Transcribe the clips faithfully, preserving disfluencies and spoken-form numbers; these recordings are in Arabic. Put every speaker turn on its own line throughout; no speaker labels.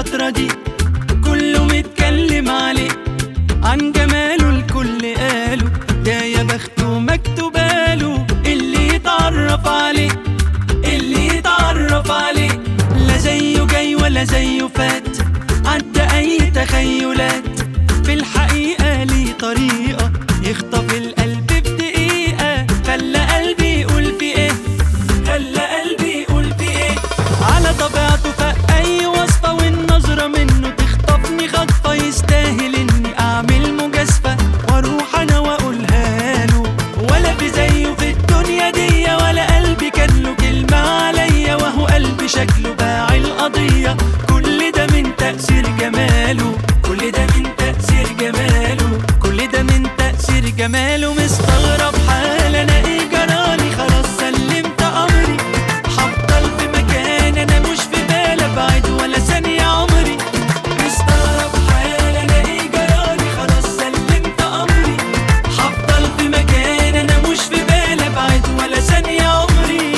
الفترة دي كله متكلم عليه، عن جماله الكل قاله ده يا بخته مكتوباله. اللي يتعرف عليه اللي يتعرف عليه لا زيه جاي ولا زيه فات، عدى اي تخيلات. في الحقيقة ليه طريقة يخطف القلب في دقيقة، خلى قلبي يقول في ايه خلى قلبي يقول في ايه. على طبيعته فاق اي وصفة، والنظرة منه تخطفني خطفة. يستاهل اني اعمل مجازفة واروح انا واقولها له، ولا في زيه في الدنيا دي، ولا قلبي كان له كلمة عليا. وهو قلبي شكله باع القضية، كل ده من تأثير جماله كل ده من تأثير جماله كل ده من تأثير جماله. مستغرب حال انا ايه جرالي، خلاص سلمت امري. هفضل في مكان انا مش في بالي ابعد ولا ثانية عمري. مستغرب حال انا ايه جرالي، خلاص سلمت امري. هفضل في مكان انا مش في بالي ابعد ولا ثانية عمري.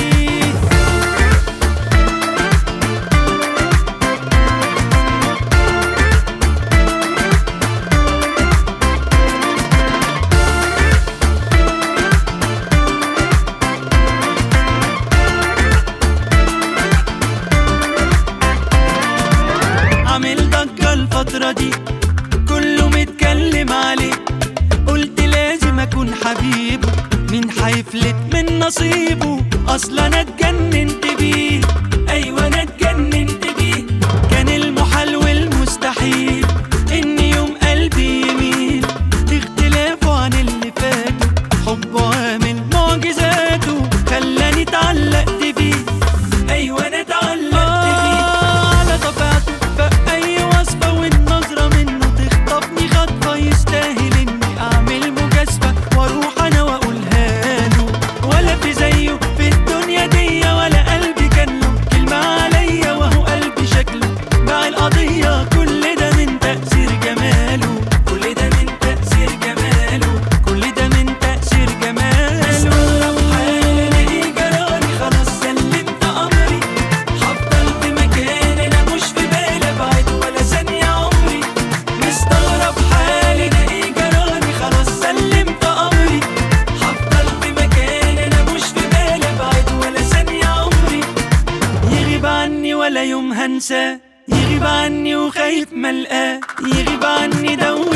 عامل ضجة الفترة دي كله متكلم عليه، قلت لازم اكون حبيبه. مين حيفلت من نصيبه، اصلا انا اتجننت بيه. ايوه انا اتجننت بيه، كان المحال والمستحيل ان يوم قلبي يميل اختلافه عن اللي فاتوا. حبه عامل معجزاته خلاني اتعلقت بيه. ايوه انا اتعلقت بيه. على طبيعته فاي وصفة، والنظرة منه تخطفني خطفة. يستاهل اني اعمل مجازفة واروح انا واقولها له، ولا في زيه في الدنيا دي، ولا قلبي كان له كلمة عليا. وهو قلبي شكله باع القضية، كل ده من تأثير جماله كل ده من تأثير جماله كل ده من تأثير جماله. مستغرب حال انا ايه جرالي، خلاص سلمت امري. هفضل في مكان انا مش في بالي ابعد ولا ثانية عمري. مستغرب حال انا ايه جرالي، خلاص سلمت امري. هفضل في مكان انا مش في بالي ابعد ولا ثانية عمري. يغيب عني ولا يوم هنساه، يغيب عني وخايف ملقاه، يغيب عني دو